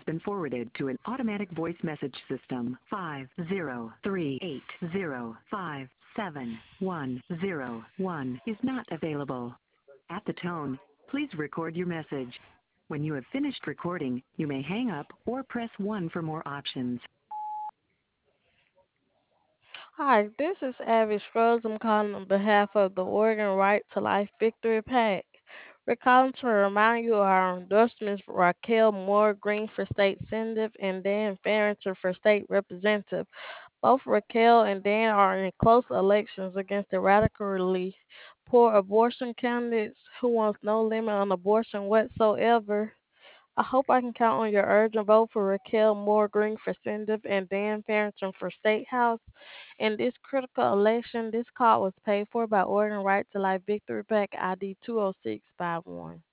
been forwarded to an automatic voice message system. 503805711 is not available. At the tone, please record your message. When you have finished recording, you may hang up or press 1 for more options. Hi, this is Abby Scruggs. I'm calling on behalf of the Oregon Right to Life Victory PAC. We're calling to remind you of our endorsements for Raquel Moore Green for State Senator and Dan Farrington for State Representative. Both Raquel and Dan are in close elections against the radically poor abortion candidates who wants no limit on abortion whatsoever. I hope I can count on your urgent vote for Raquel Moore Green for Senator and Dan Farrington for State House. In this critical election, this call was paid for by Oregon Right to Life Victory PAC ID 20651.